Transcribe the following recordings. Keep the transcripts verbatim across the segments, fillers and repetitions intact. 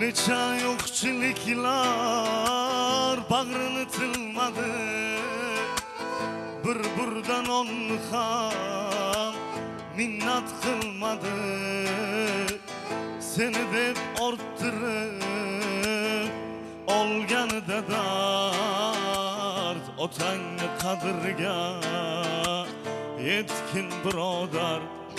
Necha yo'qchiliklar bag'rini tilmadi, bir burdan onni ham minnat qilmadi. Seni deb orttirib olganida dard, otangni qadriga yetkin birodar.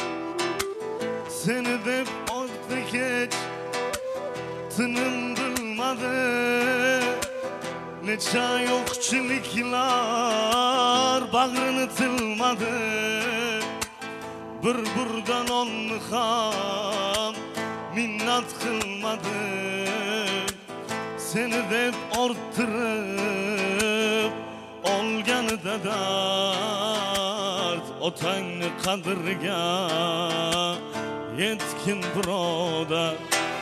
Seni deb ortdi kech tinim bilmadi, necha yo'qchiliklar bag'rini tilmadi, bir burdan onni ham minnat qilmadi. Seni deb orttirib olganida dard, otangni qadriga yetkin birodar.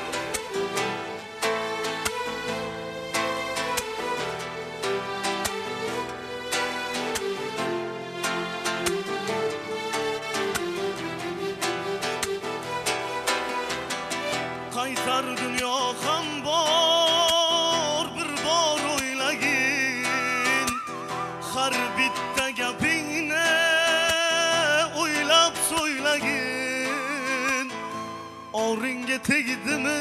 Qaytar dunyo ham bor, bir bor o'ylagin, har bitta gapingni o'ylab so'ylagin. Oringga tegdimi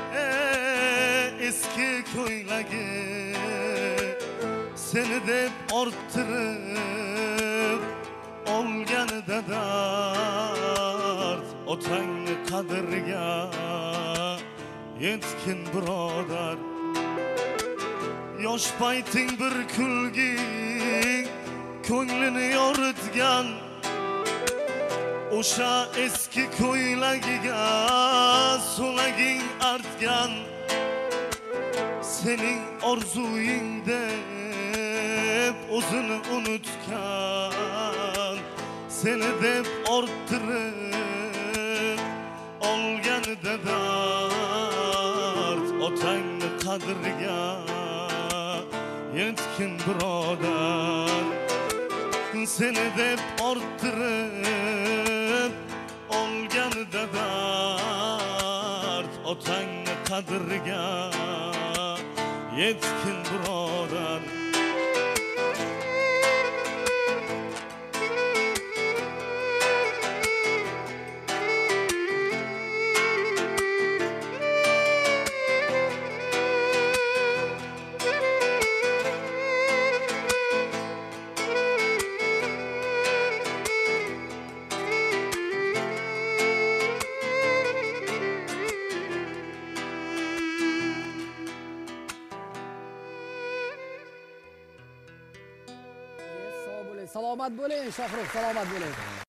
eski ko'ylagin, seni deb orttirib olganida dard, otangni qadriga yetkin birodar. Yosh payting bir kulging ko'nglini yoritgan, o'sha eski ko'ylagiga so'laging artgan. Sening orzuying deb o'zini unutgan, seni deb orttirib olganida dard, otangni qadriga yetkin birodar. Seni deb orttirib olganida dard, otangni qadriga yetkin birodar. Salomat bo'ling Shohrux, salomat bo'ling.